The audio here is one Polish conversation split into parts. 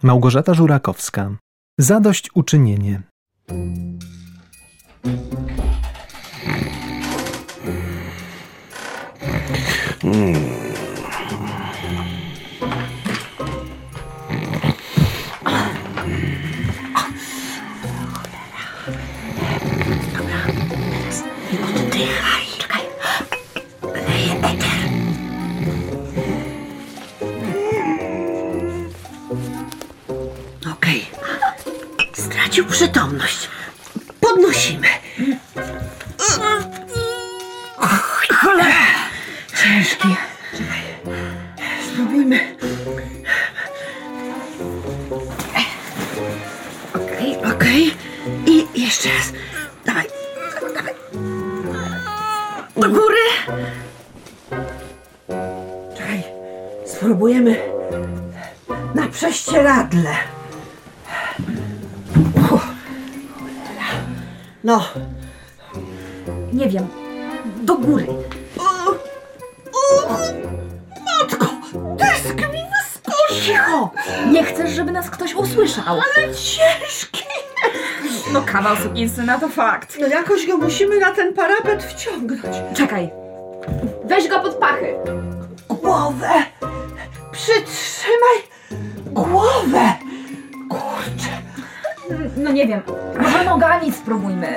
Małgorzata Żurakowska. Zadośćuczynienie. Oddychaj. Czekaj. Leję eter. Okej. Stracił przytomność. Podnosimy. Cholera. Ciężki. Czekaj. Spróbujmy. Okej. I jeszcze raz. Dawaj. Do góry. Czekaj. Spróbujemy na prześcieradle. No. Nie wiem. Do góry. Matko, dysk mi wyskoczył. Cicho! Nie chcesz, żeby nas ktoś usłyszał. Ale ciężki. No kawał sukinsyna to fakt. No jakoś go musimy na ten parapet wciągnąć. Czekaj. Weź go pod pachy. Głowę. Przytrzymaj głowę. Kurczę. No nie wiem. Może nogami spróbujmy.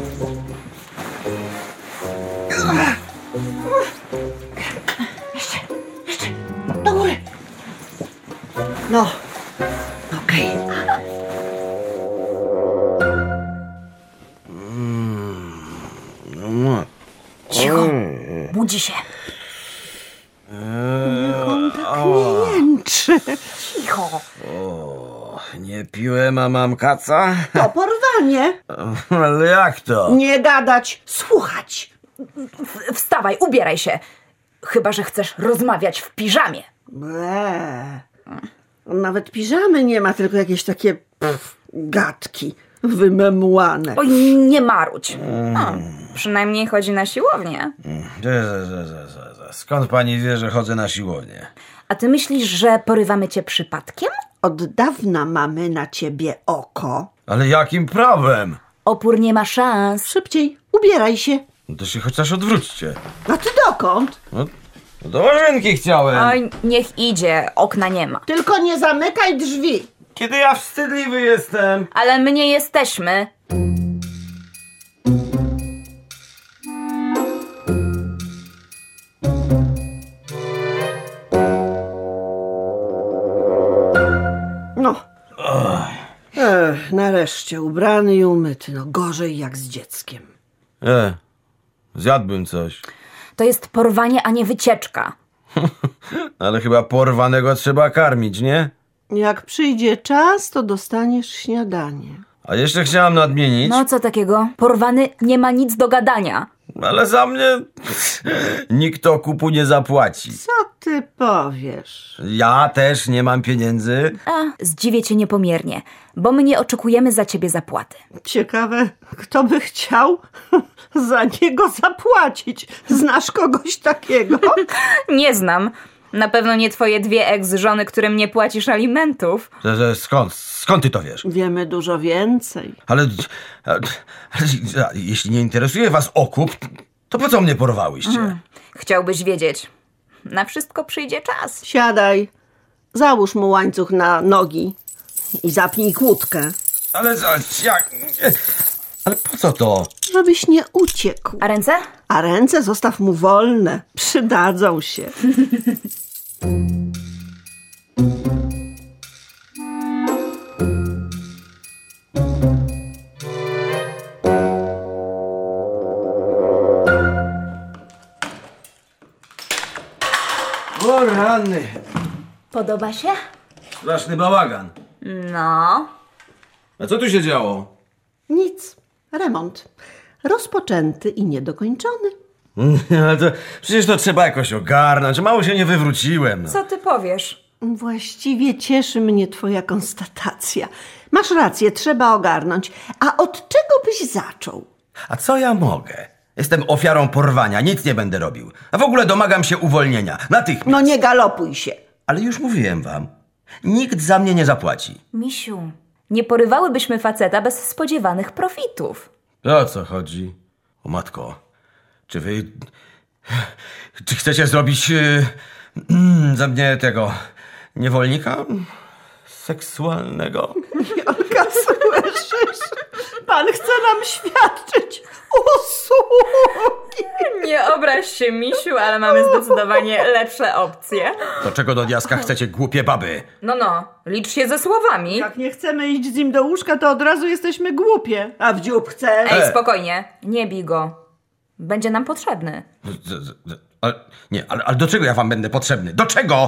Jeszcze. Do góry. No. Okej. Cicho. Budzi się. Nie jęczy. Cicho. Nie piłem, a mam kaca? To porwanie. Ale jak to? Nie gadać, słuchać. Wstawaj, ubieraj się. Chyba że chcesz rozmawiać w piżamie. On nawet piżamy nie ma, tylko jakieś takie gadki wymemłane. Oj, nie marudź. Przynajmniej chodzi na siłownię. Skąd pani wie, że chodzę na siłownię? A ty myślisz, że porywamy cię przypadkiem? Od dawna mamy na ciebie oko. Ale jakim prawem? Opór nie ma szans. Szybciej, ubieraj się. No to się chociaż odwróćcie. A ty dokąd? No, do łazienki chciałem. Oj, niech idzie, okna nie ma. Tylko nie zamykaj drzwi. Kiedy ja wstydliwy jestem. Ale my nie jesteśmy. No. Nareszcie ubrany i umyty. No gorzej jak z dzieckiem. Zjadłbym coś. To jest porwanie, a nie wycieczka. Ale chyba porwanego trzeba karmić, nie? Jak przyjdzie czas, to dostaniesz śniadanie. A jeszcze chciałam nadmienić, No co takiego? Porwany nie ma nic do gadania. ale za mnie nikt okupu nie zapłaci. Co ty powiesz? Ja też nie mam pieniędzy. Zdziwię cię niepomiernie, bo my nie oczekujemy za ciebie zapłaty. Ciekawe, kto by chciał za niego zapłacić. Znasz kogoś takiego? Nie znam. Na pewno nie twoje dwie ex-żony, którym nie płacisz alimentów. Skąd ty to wiesz? Wiemy dużo więcej. Ale jeśli nie interesuje was okup, to po co mnie porwałyście? Chciałbyś wiedzieć. Na wszystko przyjdzie czas. Siadaj, załóż mu łańcuch na nogi i zapnij kłódkę, Ale jak? Ale po co to? żebyś nie uciekł. A ręce? A ręce zostaw mu wolne, przydadzą się. O rany, Podoba się? straszny bałagan. No. A co tu się działo? Nic, remont. Rozpoczęty i niedokończony. Ale to, przecież to trzeba jakoś ogarnąć. Mało się nie wywróciłem. Co ty powiesz? Właściwie cieszy mnie twoja konstatacja. Masz rację, trzeba ogarnąć. A od czego byś zaczął? A co ja mogę? Jestem ofiarą porwania, nic nie będę robił. A w ogóle domagam się uwolnienia. Natychmiast. No nie galopuj się. Ale już mówiłem wam. Nikt za mnie nie zapłaci. Misiu, nie porywałybyśmy faceta bez spodziewanych profitów. O co chodzi? O matko, czy chcecie zrobić ze mnie tego niewolnika seksualnego? Jolka, słyszysz? Pan chce nam świadczyć usługi. Nie obraź się, misiu, ale mamy zdecydowanie lepsze opcje. Do czego do diaska chcecie, głupie baby? No, licz się ze słowami. Jak nie chcemy iść z nim do łóżka, to od razu jesteśmy głupie. A w dziób chce. Ej, spokojnie, nie bij go. Będzie nam potrzebny. Ale do czego ja wam będę potrzebny? Do czego?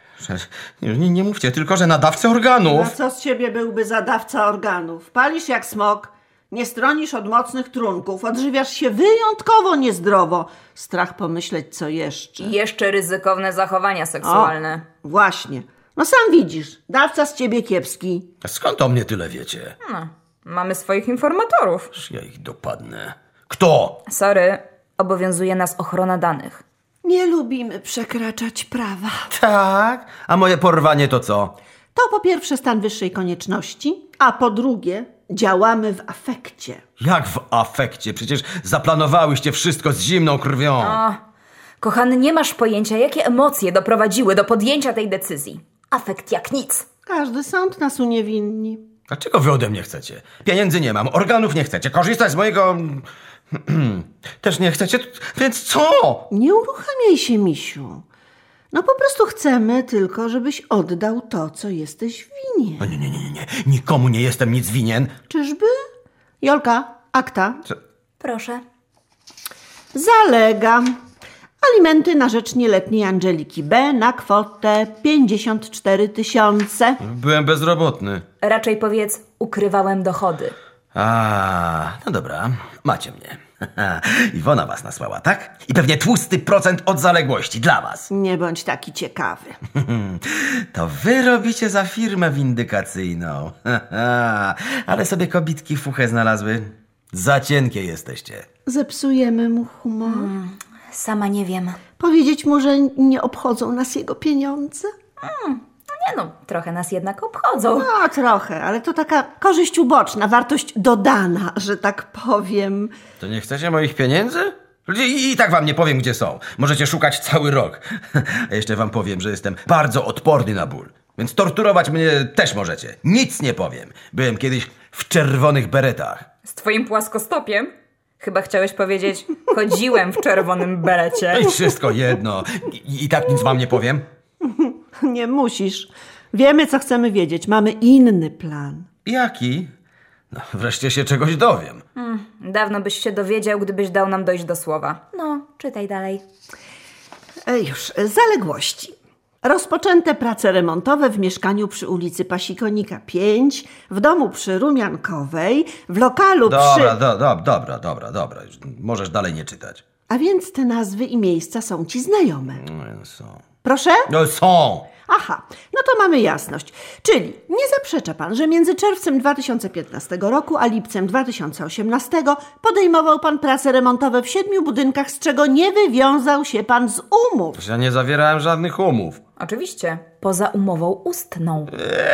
Nie mówcie tylko, że nadawcę organów. A co z ciebie byłby zadawca organów? Palisz jak smok, nie stronisz od mocnych trunków, odżywiasz się wyjątkowo niezdrowo. Strach pomyśleć, co jeszcze. I jeszcze ryzykowne zachowania seksualne. O, właśnie. No sam widzisz, dawca z ciebie kiepski. A skąd o mnie tyle wiecie? No, mamy swoich informatorów. Ja ich dopadnę. Kto? Sorry, obowiązuje nas ochrona danych. Nie lubimy przekraczać prawa. Tak? A moje porwanie to co? To po pierwsze stan wyższej konieczności, a po drugie działamy w afekcie. Jak w afekcie? Przecież zaplanowałyście wszystko z zimną krwią. Kochany, nie masz pojęcia, jakie emocje doprowadziły do podjęcia tej decyzji. Afekt jak nic. Każdy sąd nas uniewinni. A czego wy ode mnie chcecie? Pieniędzy nie mam, organów nie chcecie, korzystać z mojego... Też nie chcecie, więc co? Nie uruchamiaj się, misiu. No po prostu chcemy tylko, żebyś oddał to, co jesteś winien. No nie. Nikomu nie jestem nic winien. Czyżby? Jolka, akta. Proszę. Zalegam. Alimenty na rzecz nieletniej Angeliki B. na kwotę 54 000. Byłem bezrobotny. Raczej powiedz, ukrywałem dochody. No dobra, macie mnie. Iwona was nasłała, tak? I pewnie tłusty procent od zaległości dla was. Nie bądź taki ciekawy. To wy robicie za firmę windykacyjną. Ale sobie kobitki fuchę znalazły. Za cienkie jesteście. Zepsujemy mu humor. Sama nie wiem. Powiedzieć mu, że nie obchodzą nas jego pieniądze? Nie no, trochę nas jednak obchodzą. No, trochę, ale to taka korzyść uboczna, wartość dodana, że tak powiem. To nie chcecie moich pieniędzy? I tak wam nie powiem, gdzie są. Możecie szukać cały rok. A jeszcze wam powiem, że jestem bardzo odporny na ból. Więc torturować mnie też możecie. Nic nie powiem. Byłem kiedyś w czerwonych beretach. Z twoim płaskostopiem? Chyba chciałeś powiedzieć, chodziłem w czerwonym berecie. I wszystko jedno. I tak nic wam nie powiem. Nie musisz. Wiemy, co chcemy wiedzieć. Mamy inny plan. Jaki? No, wreszcie się czegoś dowiem. Dawno byś się dowiedział, gdybyś dał nam dojść do słowa. No, czytaj dalej. Już, zaległości. Rozpoczęte prace remontowe w mieszkaniu przy ulicy Pasikonika 5, w domu przy Rumiankowej, w lokalu przy... Dobra. Już możesz dalej nie czytać. A więc te nazwy i miejsca są ci znajome. No, są. Proszę? No są. Aha, no to mamy jasność. Czyli nie zaprzecza pan, że między czerwcem 2015 roku a lipcem 2018 podejmował pan prace remontowe w 7 budynkach, z czego nie wywiązał się pan z umów. Ja nie zawierałem żadnych umów. Oczywiście, poza umową ustną.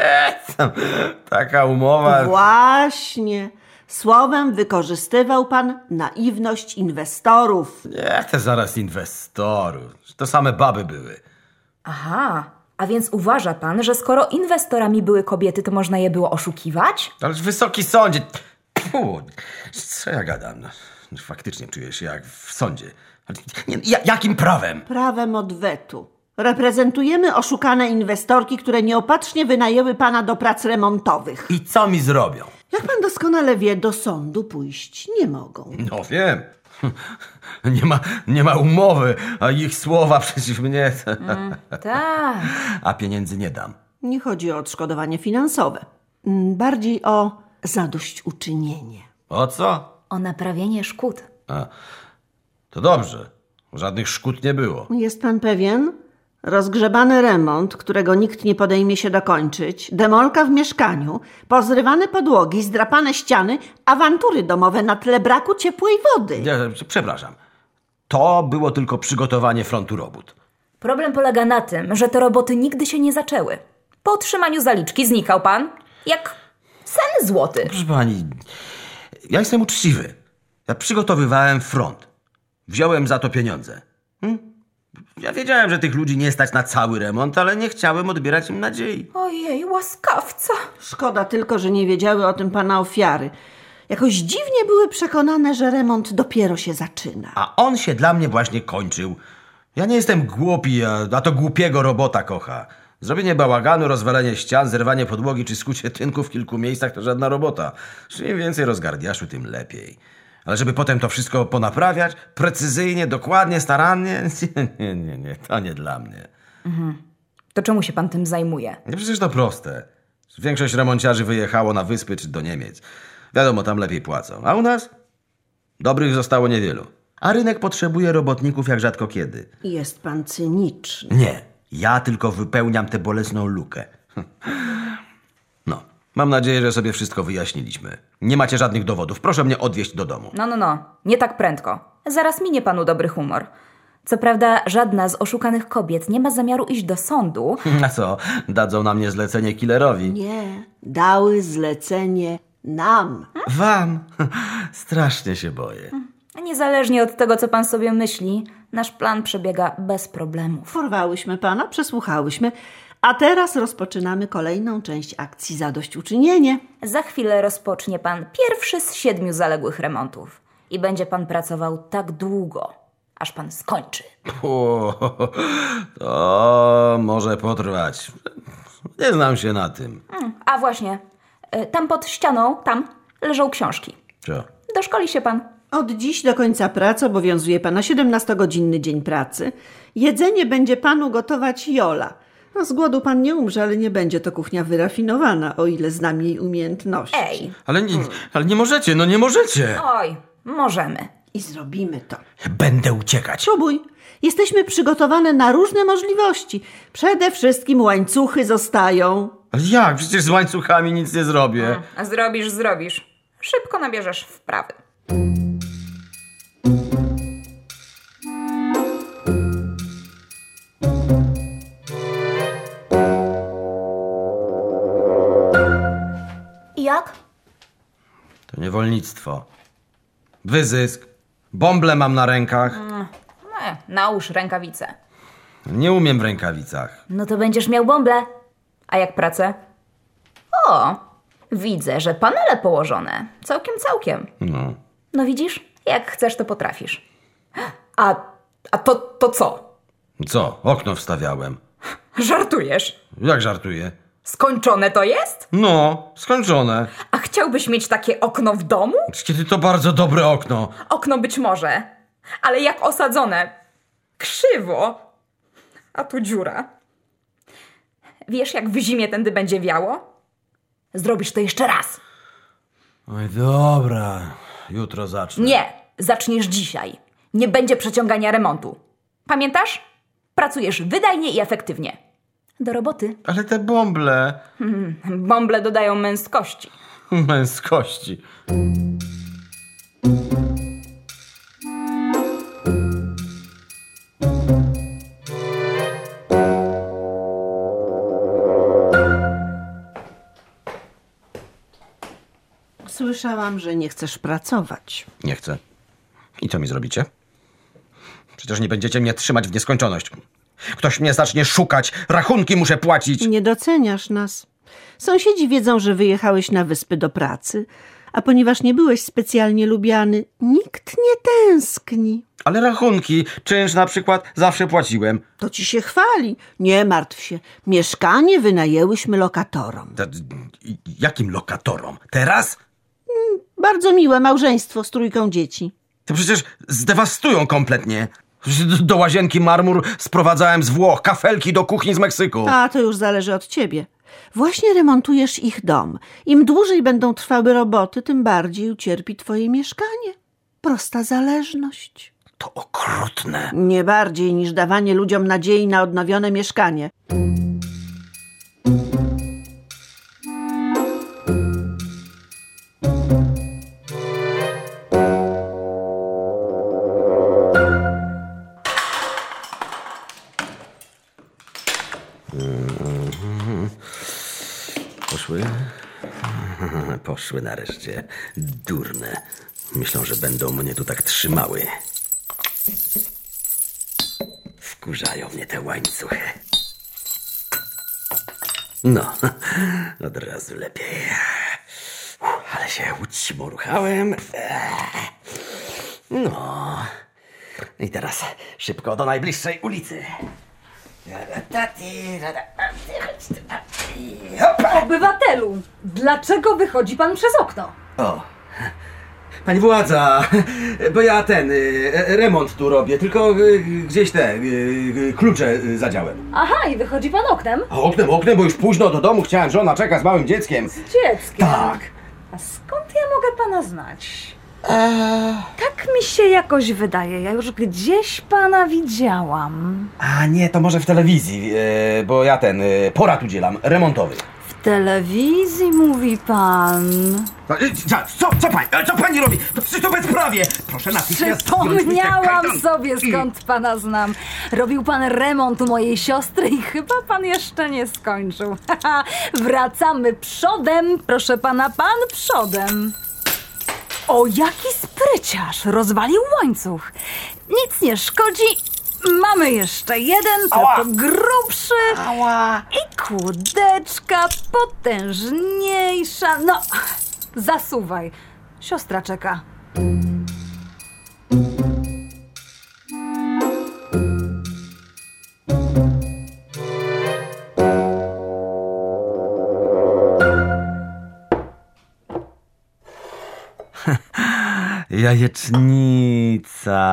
Taka umowa... Właśnie. Słowem wykorzystywał pan naiwność inwestorów. Nie, to zaraz inwestorów. To same baby były. Aha, a więc uważa pan, że skoro inwestorami były kobiety, to można je było oszukiwać? Ale wysoki sądzie... Co ja gadam? No, faktycznie czuję się jak w sądzie. Jakim prawem? Prawem odwetu. Reprezentujemy oszukane inwestorki, które nieopatrznie wynajęły pana do prac remontowych. I co mi zrobią? Jak pan doskonale wie, do sądu pójść nie mogą. No wiem. Nie ma umowy, a ich słowa przeciw mnie... Tak. A pieniędzy nie dam. Nie chodzi o odszkodowanie finansowe. Bardziej o zadośćuczynienie. O co? O naprawienie szkód. To dobrze. Żadnych szkód nie było. Jest pan pewien? Rozgrzebany remont, którego nikt nie podejmie się dokończyć, demolka w mieszkaniu, pozrywane podłogi, zdrapane ściany, awantury domowe na tle braku ciepłej wody. Przepraszam. To było tylko przygotowanie frontu robót. Problem polega na tym, że te roboty nigdy się nie zaczęły. Po otrzymaniu zaliczki znikał pan jak sen złoty. Proszę pani, ja jestem uczciwy. Ja przygotowywałem front. Wziąłem za to pieniądze. Ja wiedziałem, że tych ludzi nie stać na cały remont, ale nie chciałem odbierać im nadziei. Ojej, łaskawca. Szkoda tylko, że nie wiedziały o tym pana ofiary. Jakoś dziwnie były przekonane, że remont dopiero się zaczyna. A on się dla mnie właśnie kończył. Ja nie jestem głupi, a to głupiego robota kocha. Zrobienie bałaganu, rozwalenie ścian, zerwanie podłogi czy skucie tynku w kilku miejscach to żadna robota. Im więcej rozgardiaszu, tym lepiej. Ale żeby potem to wszystko ponaprawiać, precyzyjnie, dokładnie, starannie, nie, to nie dla mnie. To czemu się pan tym zajmuje? Nie, przecież to proste. Większość remonciarzy wyjechało na wyspy czy do Niemiec. Wiadomo, tam lepiej płacą. A u nas? Dobrych zostało niewielu. A rynek potrzebuje robotników jak rzadko kiedy. Jest pan cyniczny. Nie, ja tylko wypełniam tę bolesną lukę. No, mam nadzieję, że sobie wszystko wyjaśniliśmy. Nie macie żadnych dowodów. Proszę mnie odwieźć do domu. No, nie tak prędko. Zaraz minie panu dobry humor. Co prawda żadna z oszukanych kobiet nie ma zamiaru iść do sądu. A co, dadzą na mnie zlecenie killerowi? Nie, dały zlecenie nam. Wam? Strasznie się boję. Niezależnie od tego, co pan sobie myśli, nasz plan przebiega bez problemów. Porwałyśmy pana, przesłuchałyśmy, a teraz rozpoczynamy kolejną część akcji zadośćuczynienie. Za chwilę rozpocznie pan pierwszy z 7 zaległych remontów. I będzie pan pracował tak długo, aż pan skończy. To może potrwać. Nie znam się na tym. A właśnie, tam pod ścianą, tam leżą książki. Co? Doszkoli się pan. Od dziś do końca pracy obowiązuje pana 17-godzinny dzień pracy. Jedzenie będzie panu gotować Jola. No, z głodu pan nie umrze, ale nie będzie to kuchnia wyrafinowana, o ile znam jej umiejętności. Ej, Ale nie możecie, no nie możecie. oj, możemy. I zrobimy to. Będę uciekać. Próbuj. Jesteśmy przygotowane na różne możliwości. Przede wszystkim łańcuchy zostają. Ale jak? Przecież z łańcuchami nic nie zrobię. A zrobisz. Szybko nabierzesz wprawy. Jak? To niewolnictwo. Wyzysk. Bąble mam na rękach. Nałóż rękawice. Nie umiem w rękawicach. No to będziesz miał bąble. A jak pracę? O, widzę, że panele położone. Całkiem. No. No widzisz? Jak chcesz, to potrafisz. A to co? Co? Okno wstawiałem. Żartujesz? Jak żartuję? Skończone to jest? No, skończone. A chciałbyś mieć takie okno w domu? Kiedy to bardzo dobre okno. Okno być może, ale jak osadzone. Krzywo. A tu dziura. Wiesz, jak w zimie tędy będzie wiało? Zrobisz to jeszcze raz. Oj, dobra. Jutro zacznę. Nie, zaczniesz dzisiaj. Nie będzie przeciągania remontu. Pamiętasz? Pracujesz wydajnie i efektywnie. Do roboty. Ale te bąble. Bąble dodają męskości. Męskości. Słyszałam, że nie chcesz pracować. Nie chcę. I co mi zrobicie? Przecież nie będziecie mnie trzymać w nieskończoność. Ktoś mnie zacznie szukać, rachunki muszę płacić. Nie doceniasz nas. Sąsiedzi wiedzą, że wyjechałeś na wyspy do pracy, a ponieważ nie byłeś specjalnie lubiany, nikt nie tęskni. Ale rachunki, czynsz na przykład, zawsze płaciłem. To ci się chwali. Nie martw się. Mieszkanie wynajęłyśmy lokatorom. Jakim lokatorom? Teraz? Bardzo miłe małżeństwo z 3 dzieci. To przecież zdewastują kompletnie. Do łazienki marmur sprowadzałem z Włoch, kafelki do kuchni z Meksyku. A to już zależy od ciebie. Właśnie remontujesz ich dom. Im dłużej będą trwały roboty, tym bardziej ucierpi twoje mieszkanie. Prosta zależność. To okrutne. Nie bardziej niż dawanie ludziom nadziei na odnowione mieszkanie. Poszły nareszcie. Durne. Myślą, że będą mnie tu tak trzymały. Wkurzają mnie te łańcuchy. No, od razu lepiej. Ale się ućmurchałem. No. I teraz szybko do najbliższej ulicy. Obywatelu, dlaczego wychodzi pan przez okno? O, pani władza, bo ja remont tu robię, tylko gdzieś klucze zadziałem. Aha, i wychodzi pan oknem? A oknem, bo już późno do domu chciałem, żona czeka z małym dzieckiem. Z dzieckiem? Tak. A skąd ja mogę pana znać? Tak mi się jakoś wydaje, ja już gdzieś pana widziałam. A nie, to może w telewizji, bo ja porad udzielam, remontowy. W telewizji mówi pan. Co pani robi? To bezprawie! Proszę natychmiast zdjąć mi te Przypomniałam kajdanki. sobie, skąd pana znam. Robił pan remont u mojej siostry i chyba pan jeszcze nie skończył. Wracamy przodem, proszę pana, pan przodem. O, jaki spryciarz! Rozwalił łańcuch. Nic nie szkodzi. Mamy jeszcze jeden, tylko grubszy. Ała. I kłódeczka potężniejsza. No, zasuwaj. Siostra czeka. Jajecznica.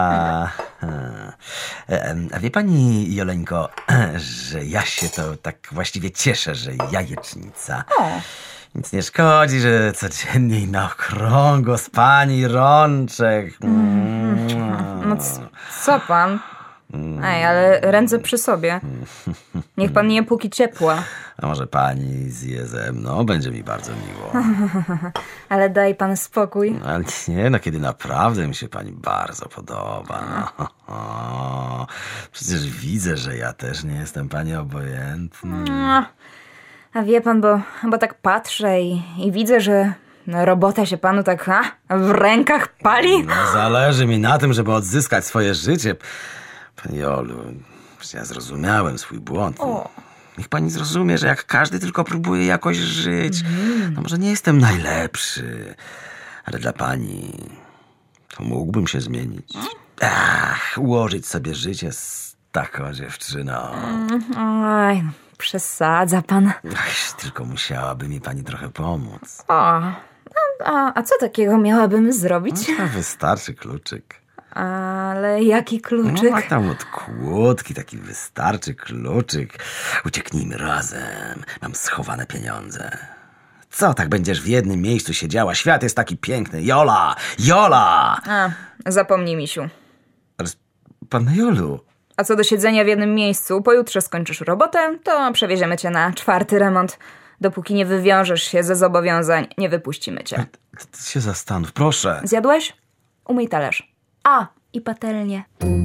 A wie pani, Joleńko, że ja się to tak właściwie cieszę, że jajecznica. Nic nie szkodzi, że codziennie i na okrągło z pani rączek. No co pan? Ej, ale ręce przy sobie. Niech pan nie póki ciepła. A może pani zje ze mną? Będzie mi bardzo miło. Ale daj pan spokój. Ale nie, no kiedy naprawdę mi się pani bardzo podoba. No. Przecież widzę, że ja też nie jestem pani obojętny. A wie pan, bo tak patrzę i widzę, że robota się panu tak w rękach pali. No, zależy mi na tym, żeby odzyskać swoje życie. Pani Jolu, ja zrozumiałem swój błąd. Niech pani zrozumie, że jak każdy tylko próbuje jakoś żyć, no może nie jestem najlepszy, ale dla pani to mógłbym się zmienić. Ułożyć sobie życie z taką dziewczyną. Oj, przesadza pan. Tylko musiałaby mi pani trochę pomóc. A co takiego miałabym zrobić? No, wystarczy kluczyk. Ale jaki kluczyk? No, tam od kłódki taki wystarczy kluczyk. Ucieknijmy razem. Mam schowane pieniądze. Co tak będziesz w jednym miejscu siedziała? Świat jest taki piękny. Jola! Jola! Zapomnij, misiu. Ale panna Jolu... A co do siedzenia w jednym miejscu, pojutrze skończysz robotę, to przewieziemy cię na 4. remont. Dopóki nie wywiążesz się ze zobowiązań, nie wypuścimy cię. Ty się zastanów, proszę. Zjadłeś? Umyj talerz. I patelnię.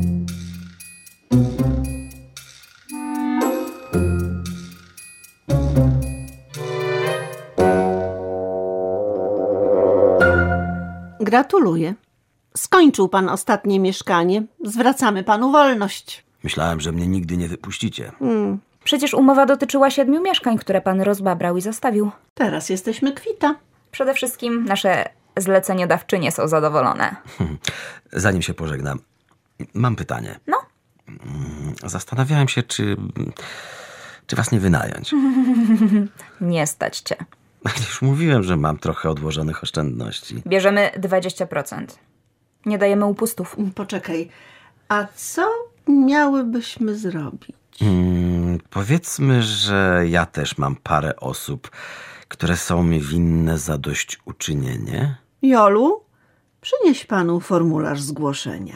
Gratuluję. Skończył pan ostatnie mieszkanie. Zwracamy panu wolność. Myślałem, że mnie nigdy nie wypuścicie. Przecież umowa dotyczyła 7 mieszkań, które pan rozbabrał i zostawił. Teraz jesteśmy kwita. Przede wszystkim nasze zleceniodawczynie są zadowolone. Zanim się pożegnam, mam pytanie. No? Zastanawiałem się, czy was nie wynająć. Nie stać cię. Już mówiłem, że mam trochę odłożonych oszczędności. Bierzemy 20%. Nie dajemy upustów. Poczekaj, a co miałybyśmy zrobić? Powiedzmy, że ja też mam parę osób, które są mi winne zadośćuczynienie. Jolu, przynieś panu formularz zgłoszenia.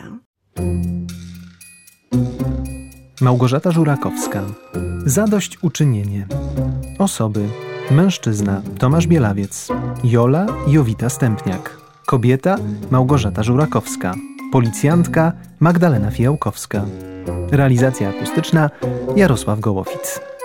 Małgorzata Żurakowska. Zadośćuczynienie. Osoby: mężczyzna Tomasz Bielawiec, Jola Jowita Stępniak, kobieta Małgorzata Żurakowska, policjantka Magdalena Fijałkowska. Realizacja akustyczna Jarosław Gołowic.